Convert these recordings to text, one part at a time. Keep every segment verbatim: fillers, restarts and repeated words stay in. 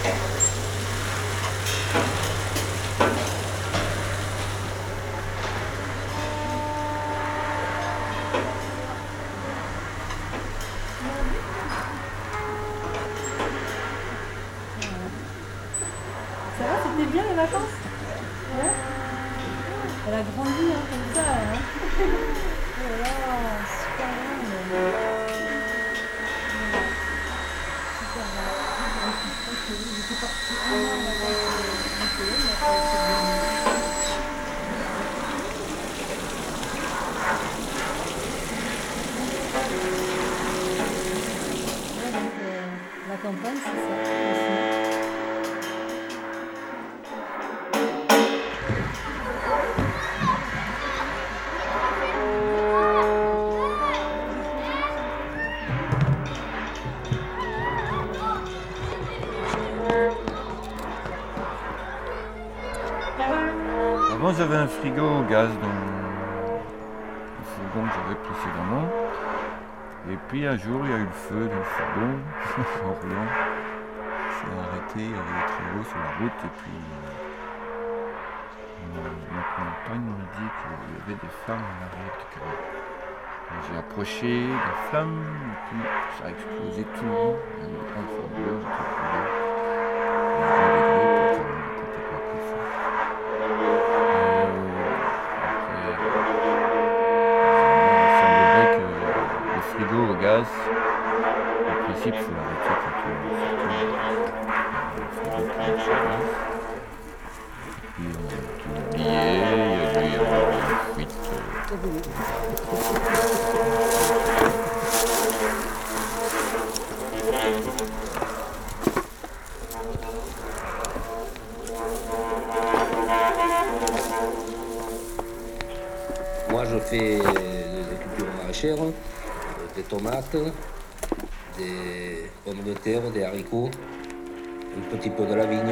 Ça va, c'était bien les vacances? Ouais. Elle a grandi hein, comme ça. Hein. Oh là là, super grande. Super grande. J'étais partie un mois en vacances en Pologne, après c'est devenu. Ouais, donc euh, la campagne, c'est ça aussi. Avant j'avais un frigo au gaz dans le fourgon que j'avais précédemment. Et puis un jour il y a eu le feu dans le fourgon en roulant. C'est arrêté, il y avait des travaux sur la route et puis euh, ma compagne me dit qu'il y avait des flammes en arrière du camion. Et j'ai approché la flamme et puis ça a explosé tout. Il y a eu une grande flambeuse, tout brûlé. Un grand degré, puis ça n'était pas plus fort. Le frigo au gaz, en principe, il faut l'arrêter quand on surtout le frigo qui marche à gaz. Et puis on a tout oublié, il y a dû y avoir une fuite. Moi, je fais des cultures maraîchères, des tomates, des pommes de terre, des haricots, un petit peu de la vigne.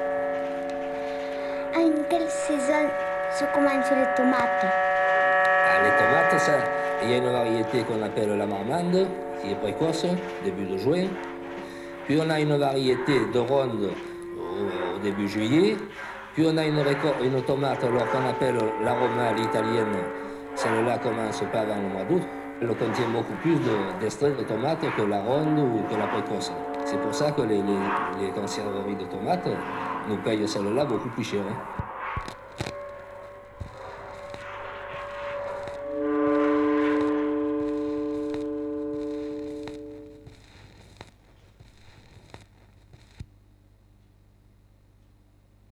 En quelle saison se commencent les tomates? Ah, les tomates, ça, il y a une variété qu'on appelle la marmande, qui est précoce, début de juin. Puis on a une variété de ronde au, au début juillet. Puis on a une, une tomate qu'on appelle l'aromale italienne. Celle-là commence pas avant le mois d'août. Elle contient beaucoup plus d'extraits de, de tomates que la ronde ou que la précoce. C'est pour ça que les, les, les conserveries de tomates nous payent celle-là beaucoup plus cher. Hein.